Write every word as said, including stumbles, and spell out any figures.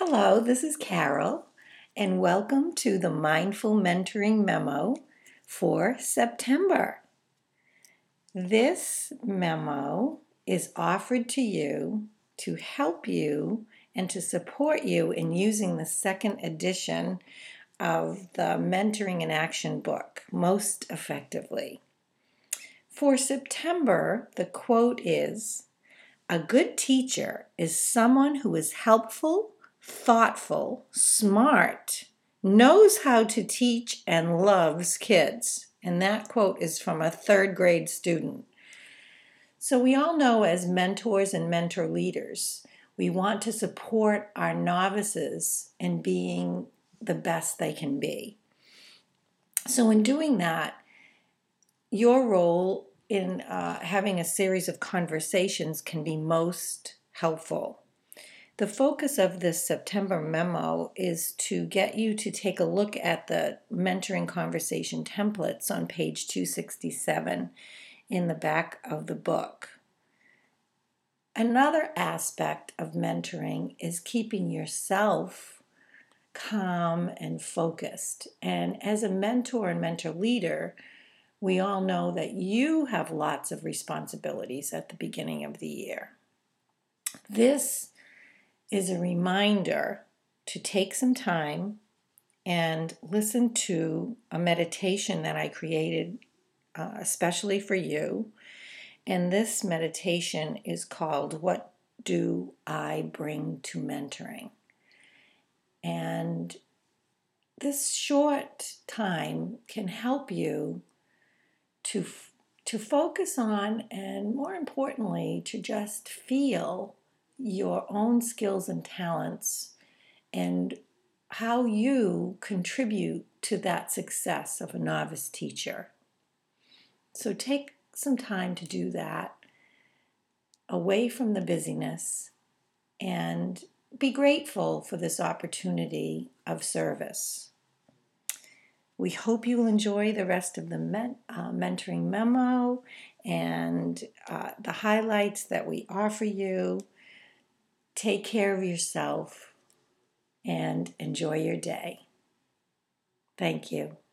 Hello, this is Carol, and welcome to the Mindful Mentoring Memo for September. This memo is offered to you to help you and to support you in using the second edition of the Mentoring in Action book most effectively. For September, the quote is, "A good teacher is someone who is helpful, thoughtful, smart, knows how to teach, and loves kids." And that quote is from a third grade student. So we all know, as mentors and mentor leaders, we want to support our novices in being the best they can be. So in doing that, your role in uh, having a series of conversations can be most helpful. The focus of this September memo is to get you to take a look at the mentoring conversation templates on page two sixty-seven in the back of the book. Another aspect of mentoring is keeping yourself calm and focused. And as a mentor and mentor leader, we all know that you have lots of responsibilities at the beginning of the year. This is a reminder to take some time and listen to a meditation that I created uh, especially for you. And this meditation is called "What Do I Bring to Mentoring?" And this short time can help you to to focus on, and more importantly, to just feel your own skills and talents and how you contribute to that success of a novice teacher. So take some time to do that away from the busyness and be grateful for this opportunity of service. We hope you will enjoy the rest of the men, uh, mentoring memo and uh, the highlights that we offer you. Take care of yourself and enjoy your day. Thank you.